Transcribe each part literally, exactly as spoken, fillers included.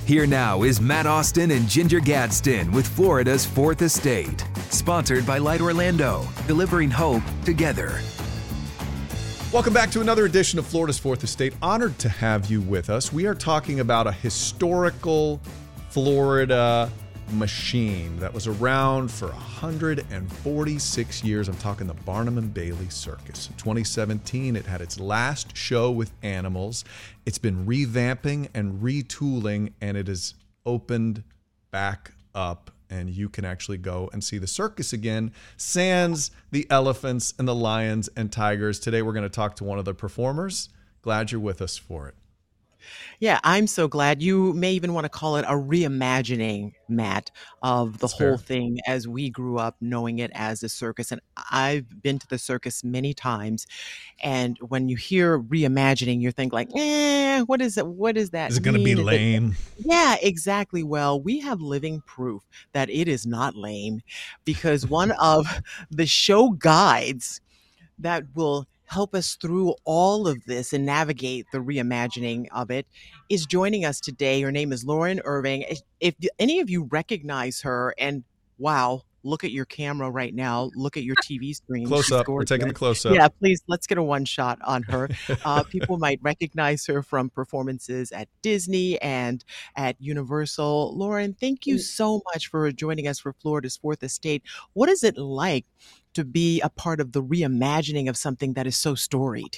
Here now is Matt Austin and Ginger Gadsden with Florida's Fourth Estate. Sponsored by Light Orlando, delivering hope together. Welcome back to another edition of Florida's Fourth Estate. Honored to have you with us. We are talking about a historical Florida machine that was around for one hundred forty-six years. I'm talking the Barnum and Bailey Circus. In twenty seventeen, it had its last show with animals. It's been revamping and retooling, and it has opened back up, and you can actually go and see the circus again, sans the elephants and the lions and tigers. Today, we're going to talk to one of the performers. Glad you're with us for it. Yeah, I'm so glad. You may even want to call it a reimagining, Matt, of the That's whole fair. thing as we grew up knowing it as a circus. And I've been to the circus many times. And when you hear reimagining, you think like, eh, what is it? What does that Is it going to be mean? Is it- lame? Yeah, exactly. Well, we have living proof that it is not lame, because one of the show guides that will help us through all of this and navigate the reimagining of it is joining us today. Her name is Lauren Irving. If, if any of you recognize her, and wow, look at your camera right now. Look at your T V screen. Close She's up. We're taking the gorgeous. close up. Yeah, please, let's get a one shot on her. Uh, people might recognize her from performances at Disney and at Universal. Lauren, thank you so much for joining us for Florida's Fourth Estate. What is it like to be a part of the reimagining of something that is so storied?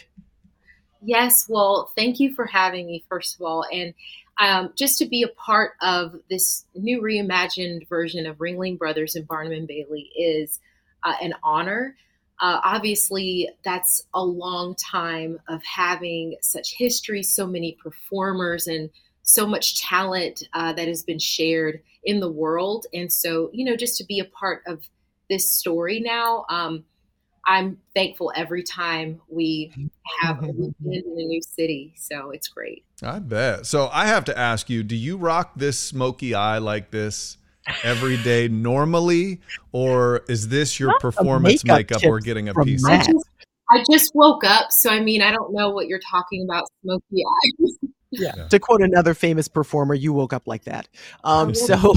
Yes, well, thank you for having me, first of all. And um, just to be a part of this new reimagined version of Ringling Brothers and Barnum and Bailey is uh, an honor. Uh, obviously, that's a long time of having such history, so many performers, and so much talent uh, that has been shared in the world. And so, you know, just to be a part of this story now, um, I'm thankful every time we have a weekend in a new city. So it's great. I bet. So I have to ask you, do you rock this smoky eye like this every day normally, or is this your Not the performance makeup makeup tips we're getting a from piece I Matt. of? just, I just woke up. So, I mean, I don't know what you're talking about, smoky eyes. Yeah. Yeah. To quote another famous performer, you woke up like that. Um, so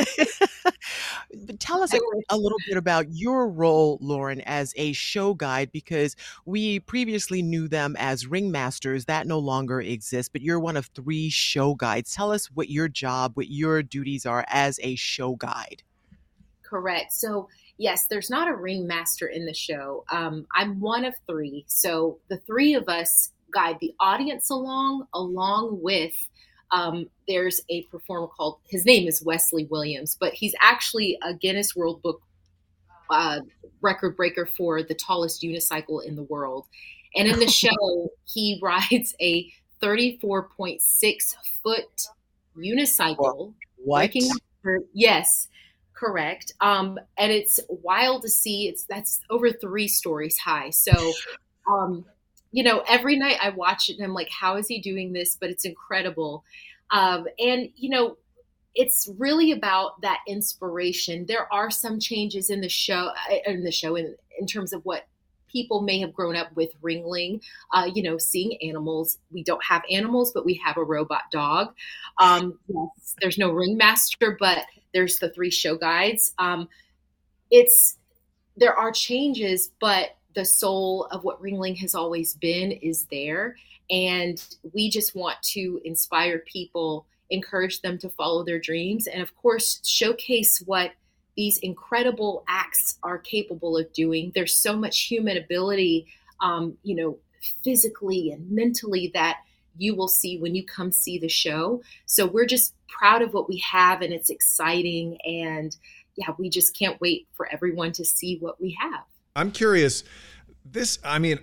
but tell us a, a little bit about your role, Lauren, as a show guide, because we previously knew them as ringmasters. That no longer exists, but you're one of three show guides. Tell us what your job, what your duties are as a show guide. Correct. So, yes, there's not a ringmaster in the show. Um, I'm one of three. So the three of us guide the audience along, along with um, there's a performer called, his name is Wesley Williams, but he's actually a Guinness World Book uh, record breaker for the tallest unicycle in the world. And in the show, he rides a thirty-four point six foot unicycle. What? breaking record- Yes. Correct. Um, and it's wild to see. It's that's over three stories high. So, um, you know, every night I watch it and I'm like, how is he doing this? But it's incredible. Um, and, you know, it's really about that inspiration. There are some changes in the show, in the show, in, in terms of what people may have grown up with Ringling, uh, you know, seeing animals. We don't have animals, but we have a robot dog. Um, yes, there's no ringmaster, but there's the three show guides. Um, it's, there are changes, but the soul of what Ringling has always been is there. And we just want to inspire people, encourage them to follow their dreams, and of course, showcase what these incredible acts are capable of doing. There's so much human ability, um, you know, physically and mentally that you will see when you come see the show. So we're just proud of what we have, and it's exciting. And yeah, we just can't wait for everyone to see what we have. I'm curious, this, I mean,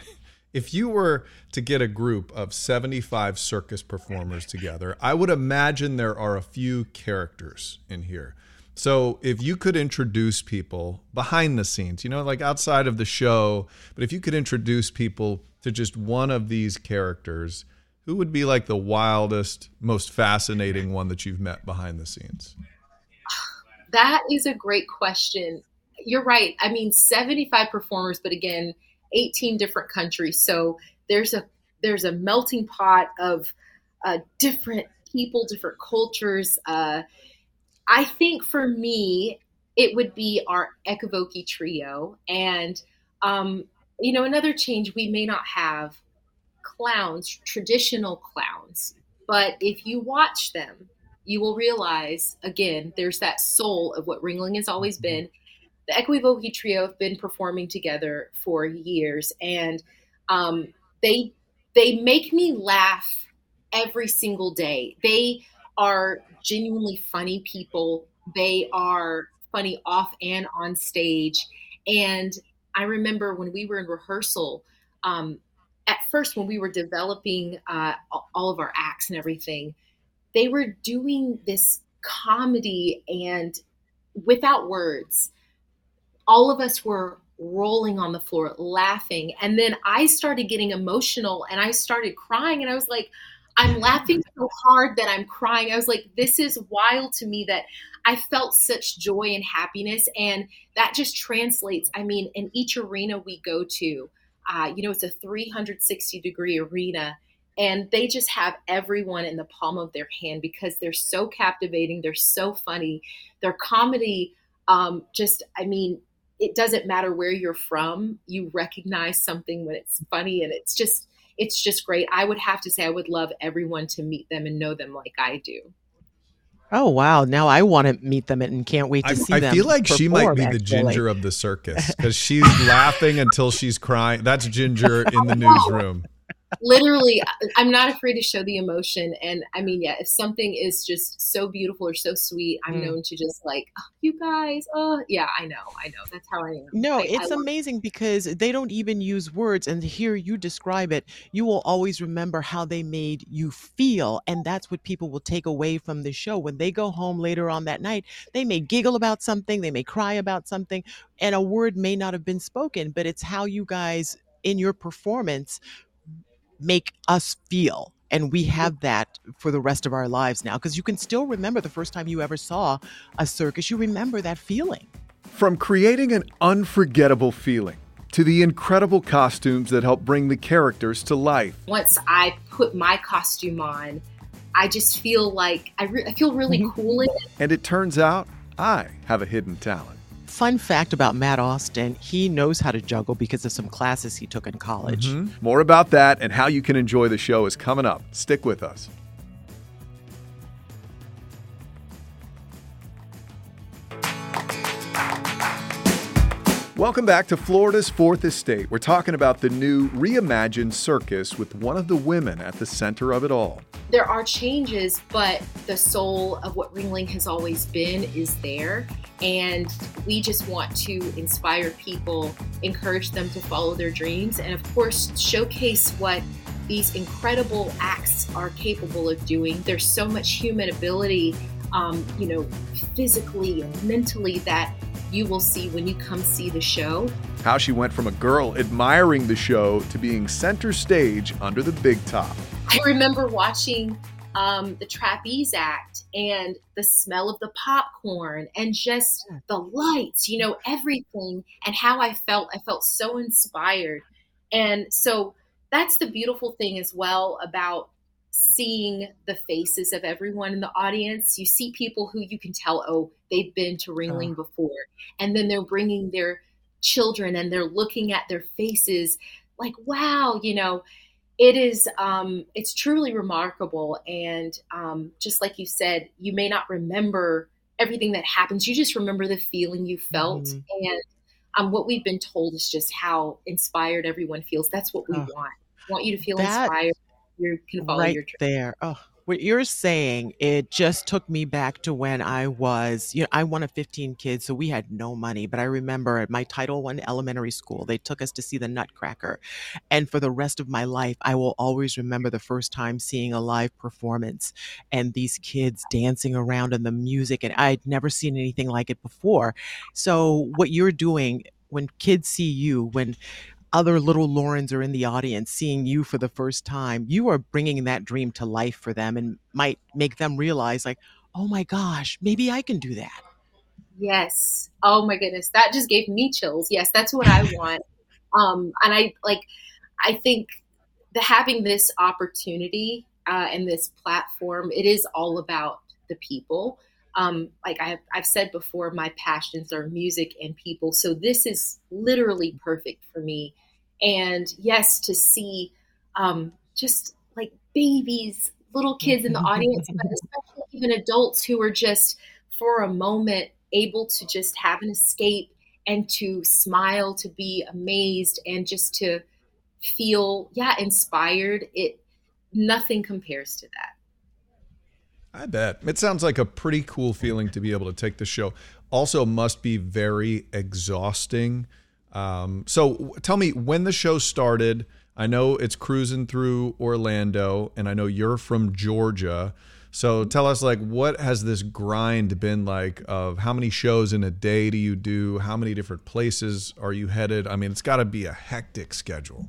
if you were to get a group of seventy-five circus performers together, I would imagine there are a few characters in here. So if you could introduce people behind the scenes, you know, like outside of the show, but if you could introduce people to just one of these characters, who would be like the wildest, most fascinating one that you've met behind the scenes? That is a great question. You're right. I mean, seventy-five performers, but again, eighteen different countries. So there's a there's a melting pot of uh, different people, different cultures. Uh, I think for me, it would be our Equivoque trio. And, um, you know, another change, we may not have clowns, traditional clowns, but if you watch them, you will realize, again, there's that soul of what Ringling has always been. The Equivoque trio have been performing together for years, and um, they they make me laugh every single day. They are genuinely funny people. They are funny off and on stage. And I remember when we were in rehearsal, um, at first when we were developing uh, all of our acts and everything, they were doing this comedy, and without words, all of us were rolling on the floor laughing. And then I started getting emotional and I started crying, and I was like, I'm laughing so hard that I'm crying. I was like, this is wild to me that I felt such joy and happiness. And that just translates. I mean, in each arena we go to, uh, you know, it's a three hundred sixty degree arena, and they just have everyone in the palm of their hand because they're so captivating. They're so funny. Their comedy, um, just, I mean, it doesn't matter where you're from. You recognize something when it's funny, and it's just, it's just great. I would have to say I would love everyone to meet them and know them like I do. Oh, wow. Now I want to meet them and can't wait to I, see I them. I feel like she might perform, be the actually. Ginger of the circus because she's laughing until she's crying. That's Ginger in the newsroom. Literally, I'm not afraid to show the emotion. And I mean, yeah, if something is just so beautiful or so sweet, I'm Mm. known to just like, oh, you guys, oh, yeah, I know, I know. That's how I am. No, I, it's I love- amazing because they don't even use words. And to hear you describe it, you will always remember how they made you feel. And that's what people will take away from the show. When they go home later on that night, they may giggle about something, they may cry about something, and a word may not have been spoken, but it's how you guys in your performance make us feel. And we have that for the rest of our lives now because you can still remember the first time you ever saw a circus. You remember that feeling. From creating an unforgettable feeling to the incredible costumes that help bring the characters to life. Once I put my costume on, I just feel like I, re- I feel really Mhm. cool in it. And it turns out I have a hidden talent. Fun fact about Matt Austin, he knows how to juggle because of some classes he took in college. Mhm. More about that and how you can enjoy the show is coming up. Stick with us. Welcome back to Florida's Fourth Estate. We're talking about the new reimagined circus with one of the women at the center of it all. There are changes, but the soul of what Ringling has always been is there. And we just want to inspire people, encourage them to follow their dreams, and of course, showcase what these incredible acts are capable of doing. There's so much human ability, um, you know, physically and mentally that you will see when you come see the show. How she went from a girl admiring the show to being center stage under the big top. I remember watching um, the trapeze act and the smell of the popcorn and just the lights, you know, everything, and how I felt. I felt so inspired. And so that's the beautiful thing as well about seeing the faces of everyone in the audience. You see people who you can tell, oh, they've been to Ringling Oh. before. And then they're bringing their children and they're looking at their faces like, wow, you know, it is, um, it's truly remarkable. And um, just like you said, you may not remember everything that happens. You just remember the feeling you felt. Mhm. And um, what we've been told is just how inspired everyone feels. That's what we Oh. want. We want you to feel That- inspired. You can follow Right your dream. there. Oh, what you're saying, it just took me back to when I was, you know, I one of fifteen kids, so we had no money. But I remember at my Title One elementary school, they took us to see the Nutcracker. And for the rest of my life, I will always remember the first time seeing a live performance and these kids dancing around and the music. And I'd never seen anything like it before. So what you're doing when kids see you, when other little Laurens are in the audience seeing you for the first time, you are bringing that dream to life for them and might make them realize like, oh my gosh, maybe I can do that. Yes. Oh my goodness. That just gave me chills. Yes, that's what I want. Um, and I like, I think that having this opportunity uh, and this platform, it is all about the people. Um, like I've, I've said before, my passions are music and people. So this is literally perfect for me. And yes, to see um, just like babies, little kids in the audience, but especially even adults who are just for a moment able to just have an escape and to smile, to be amazed, and just to feel, yeah, inspired. It, nothing compares to that. I bet. It sounds like a pretty cool feeling to be able to take the show. Also must be very exhausting. Um, so tell me, when the show started, I know it's cruising through Orlando, and I know you're from Georgia. So tell us, like, what has this grind been like of how many shows in a day do you do? How many different places are you headed? I mean, it's got to be a hectic schedule.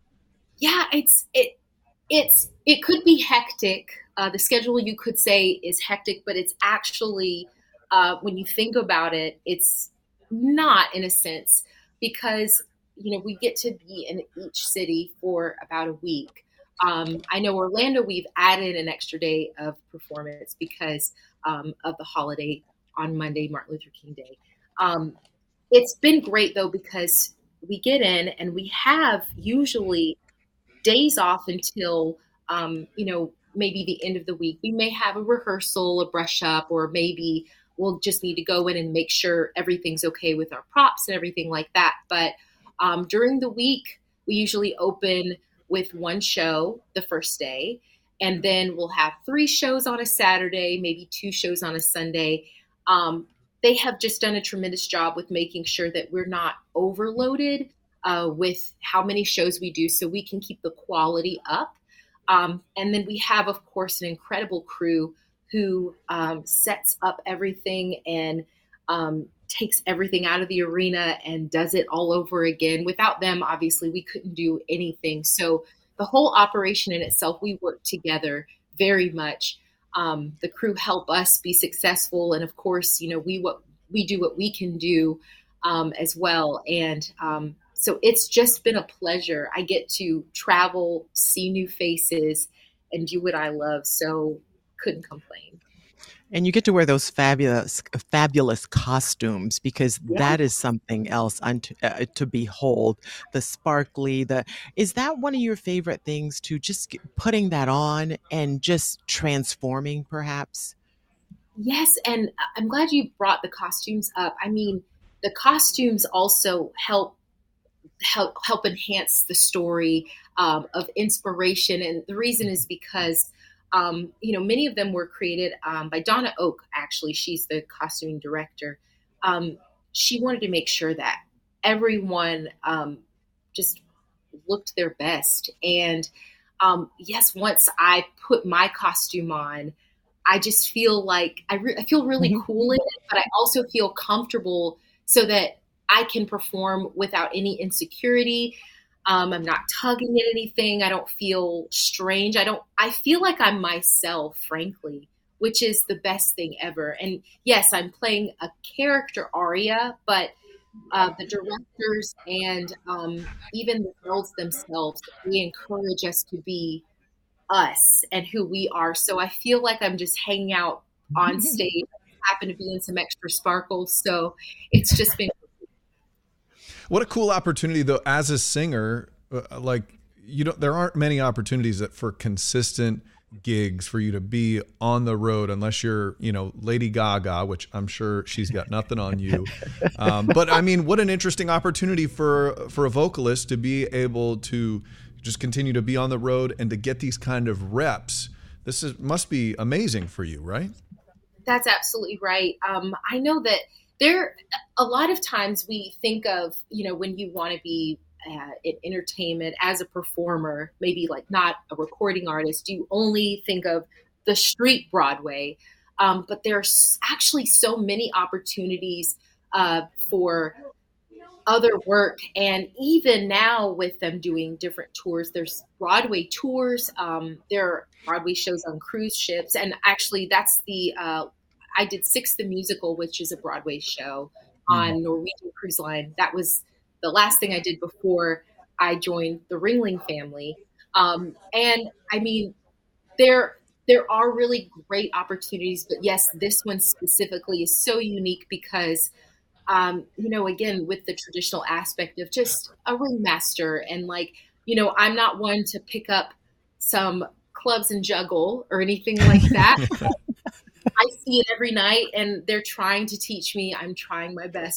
Yeah, it's, it, it's, it could be hectic. Uh, the schedule, you could say, is hectic, but it's actually, uh, when you think about it, it's not, in a sense, because, you know, we get to be in each city for about a week. Um, I know Orlando, we've added an extra day of performance because um, of the holiday on Monday, Martin Luther King Day. Um, it's been great, though, because we get in and we have usually days off until, um, you know, maybe the end of the week. We may have a rehearsal, a brush up, or maybe we'll just need to go in and make sure everything's okay with our props and everything like that. But um, during the week, we usually open with one show the first day, and then we'll have three shows on a Saturday, maybe two shows on a Sunday. Um, they have just done a tremendous job with making sure that we're not overloaded uh, with how many shows we do, so we can keep the quality up. Um, and then we have, of course, an incredible crew who um, sets up everything and um, takes everything out of the arena and does it all over again. Without them, obviously, we couldn't do anything. So the whole operation in itself, we work together very much. Um, the crew help us be successful. And of course, you know, we what we do what we can do um, as well. And um, so it's just been a pleasure. I get to travel, see new faces, and do what I love. So couldn't complain. And you get to wear those fabulous, fabulous costumes, because Yeah. that is something else unto, uh, to behold. The sparkly, the is that one of your favorite things, to just get, putting that on and just transforming, perhaps? Yes, and I'm glad you brought the costumes up. I mean, the costumes also help help help enhance the story um, of inspiration, and the reason is because um, you know, many of them were created um, by Donna Oak. Actually, she's the costuming director. Um, she wanted to make sure that everyone um, just looked their best, and um, yes, once I put my costume on, I just feel like I, re- I feel really Mhm. cool in it, but I also feel comfortable so that I can perform without any insecurity. Um, I'm not tugging at anything. I don't feel strange. I don't, I feel like I'm myself, frankly, which is the best thing ever. And yes, I'm playing a character aria, but uh, the directors and um, even the girls themselves, they encourage us to be us and who we are. So I feel like I'm just hanging out on stage, happen to be in some extra sparkles. So it's just been. What a cool opportunity, though, as a singer. Uh, like, you don't, there aren't many opportunities that for consistent gigs for you to be on the road, unless you're, you know, Lady Gaga, which I'm sure she's got nothing on you. Um, but I mean, what an interesting opportunity for for a vocalist to be able to just continue to be on the road and to get these kind of reps. This is must be amazing for you, right? That's absolutely right. Um, I know that there, a lot of times we think of, you know, when you want to be uh, in entertainment as a performer, maybe like not a recording artist, you only think of the street Broadway. Um, but there's actually so many opportunities uh, for other work. And even now with them doing different tours, there's Broadway tours. Um, there are Broadway shows on cruise ships. And actually that's the, uh, I did Six the Musical, which is a Broadway show on Norwegian Cruise Line. That was the last thing I did before I joined the Ringling family. Um, and I mean, there there are really great opportunities, but yes, this one specifically is so unique because, um, you know, again, with the traditional aspect of just a ringmaster and like, you know, I'm not one to pick up some clubs and juggle or anything like that. I see it every night and they're trying to teach me. I'm trying my best.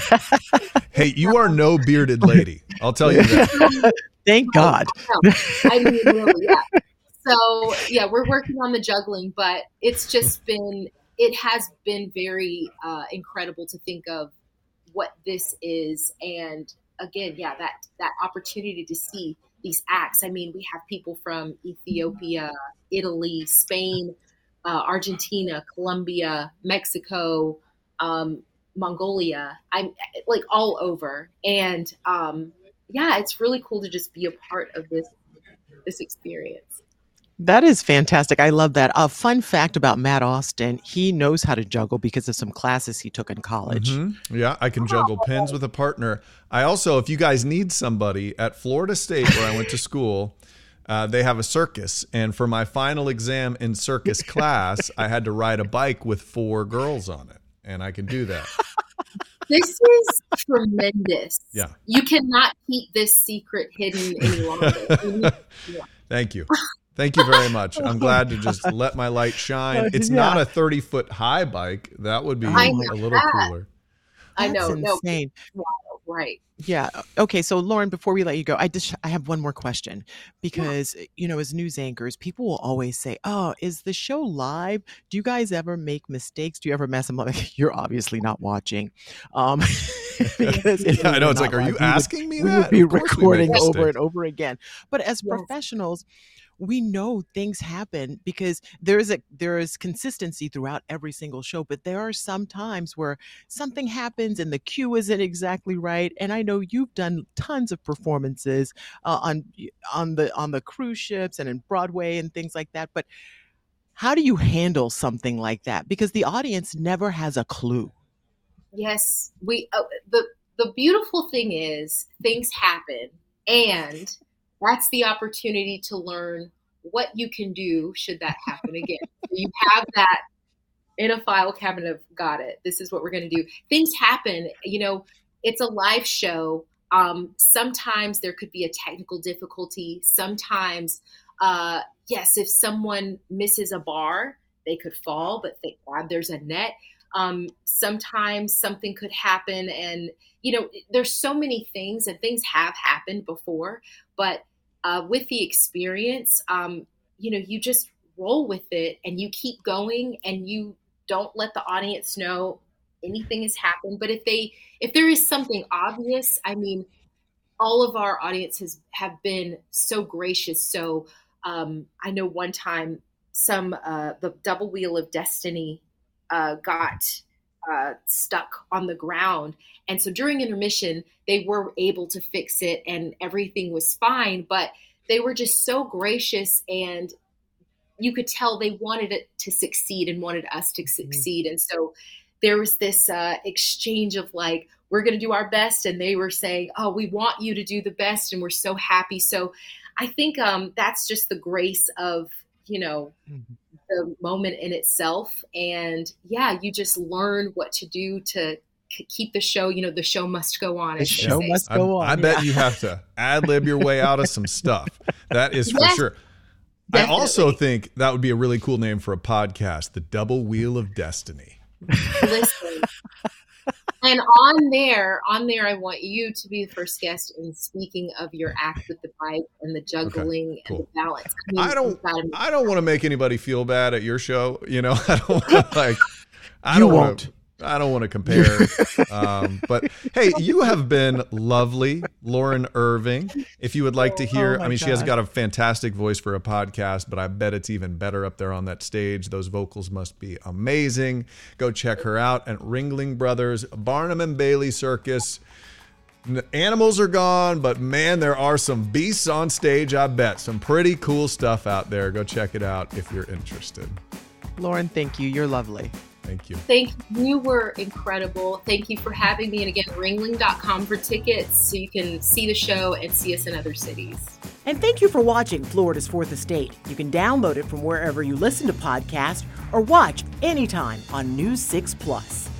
But hey, you are no bearded lady. I'll tell you that. Thank God. I mean, really, yeah. So yeah, we're working on the juggling, but it's just been, it has been very uh, incredible to think of what this is. And again, yeah, that, that opportunity to see these acts. I mean, we have people from Ethiopia, Italy, Spain, uh, Argentina, Colombia, Mexico, um, Mongolia. I'm like all over. And um, yeah, it's really cool to just be a part of this, this experience. That is fantastic. I love that. A fun fact about Matt Austin, he knows how to juggle because of some classes he took in college. Mm-hmm. Yeah, I can juggle pins with a partner. I also, if you guys need somebody, at Florida State, where I went to school, uh, they have a circus. And for my final exam in circus class, I had to ride a bike with four girls on it. And I can do that. This is tremendous. Yeah. You cannot keep this secret hidden any longer. Yeah. Thank you. Thank you very much. I'm glad to just let my light shine. It's Yeah. not a thirty foot high bike. That would be I a know little that. cooler. I know. That's No, insane. wow, right. Yeah. Okay. So Lauren, before we let you go, I just I have one more question because you know, as news anchors, people will always say, "Oh, is the show live? Do you guys ever make mistakes? Do you ever mess them up?" Like, you're obviously not watching. Um, because if Yeah, I we know. were It's like, not are you live, we would- asking me we that? would be Of course we make recording over mistakes. and over again. But as Yes. professionals, we know things happen because there is a there is consistency throughout every single show, but there are some times where something happens and the cue isn't exactly right. And I know you've done tons of performances uh, on on the on the cruise ships and in Broadway and things like that. But how do you handle something like that? Because the audience never has a clue. Yes, we. Uh, the the beautiful thing is things happen, and that's the opportunity to learn what you can do should that happen again. So you have that in a file cabinet of got it. This is what we're going to do. Things happen. You know, it's a live show. Um, sometimes there could be a technical difficulty. Sometimes, uh, yes, if someone misses a bar, they could fall, but thank God there's a net. Um, sometimes something could happen and, you know, there's so many things and things have happened before, but uh, with the experience, um, you know, you just roll with it and you keep going and you don't let the audience know anything has happened. But if they, if there is something obvious, I mean, all of our audiences have been so gracious. So um, I know one time some, uh, the Double Wheel of Destiny uh, got uh, stuck on the ground. And so during intermission, they were able to fix it and everything was fine, but they were just so gracious and you could tell they wanted it to succeed and wanted us to succeed. And so there was this uh, exchange of like, we're going to do our best. And they were saying, oh, we want you to do the best. And we're so happy. So I think um, that's just the grace of, you know, mm-hmm. the moment in itself. And yeah, you just learn what to do to keep the show, you know, the show must go on. The show must go on. I, I bet yeah. you have to ad lib your way out of some stuff. That is for yes, sure. definitely. I also think that would be a really cool name for a podcast, the Double Wheel of Destiny. Listen. And on there, on there, I want you to be the first guest in speaking of your act with the bike and the juggling okay, cool. and the balance. I, mean, I don't, I don't want to make anybody feel bad at your show. You know, I don't want to like, I you don't won't. want to. I don't want to compare, um, but hey, you have been lovely, Lauren Irving. If you would like to hear, oh I mean, God. She has got a fantastic voice for a podcast, but I bet it's even better up there on that stage. Those vocals must be amazing. Go check her out at Ringling Brothers, Barnum and Bailey Circus. Animals are gone, but man, there are some beasts on stage, I bet. Some pretty cool stuff out there. Go check it out if you're interested. Lauren, thank you. You're lovely. Thank you. Thank you. You were incredible. Thank you for having me. And again, ringling dot com for tickets so you can see the show and see us in other cities. And thank you for watching Florida's Fourth Estate. You can download it from wherever you listen to podcasts or watch anytime on News six Plus.